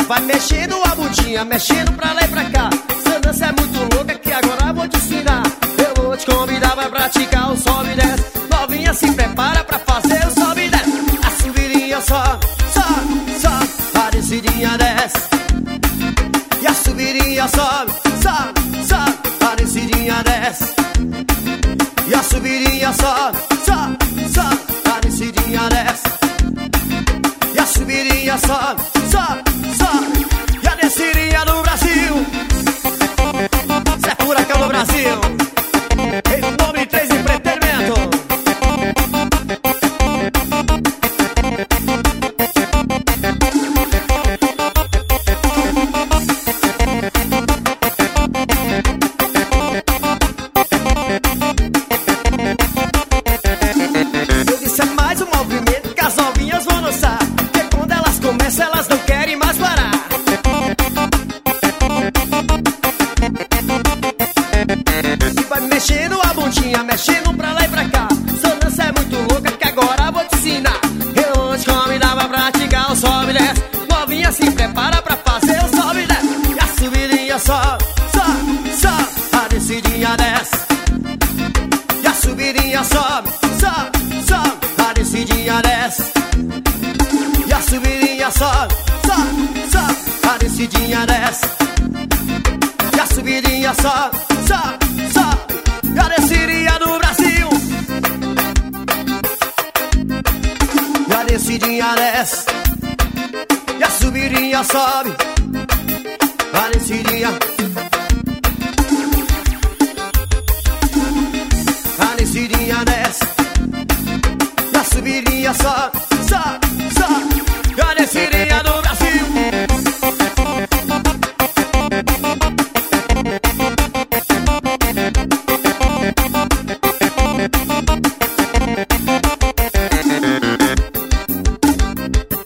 Vai mexendo a bundinha, mexendo pra lá e pra cá. Essa dança é muito louca que agora vou te ensinar. Eu vou te convidar, vai praticar o sobe e desce. Novinha se prepara pra fazer o sobe e desce. A subidinha sobe, sobe, sobe. A descidinha desce. E a subidinha sobe, sobe, sobe. A descidinha desce. E a subidinha sobe, sobe, sobe. A descidinha desce. E a subidinha sobe, sobe, sobe. E a descidinha do Brasil. Isso é furacão no Brasil. Em nome de 3 Entretenimento. Eu disse é mais um movimento que as novinhas vão dançar. Porque quando elas começam elas não querem mais parar. Vai mexendo a bundinha, mexendo pra lá e pra cá. Essa dança é muito louca que agora vou te ensinar. Eu vou te convidar pra praticar o sobe e desce. Novinha se prepara pra fazer o sobe e desce. E a subidinha sobe, sobe, sobe. A descidinha desce. E a subidinha sobe, sobe, sobe. A descidinha desce. E a subidinha sobe, sobe, sobe. A descidinha desce. E a subidinha sobe, sobe, sobe. E a descidinha do Brasil. E a descidinha desce. E a subidinha sobe. A descidinha.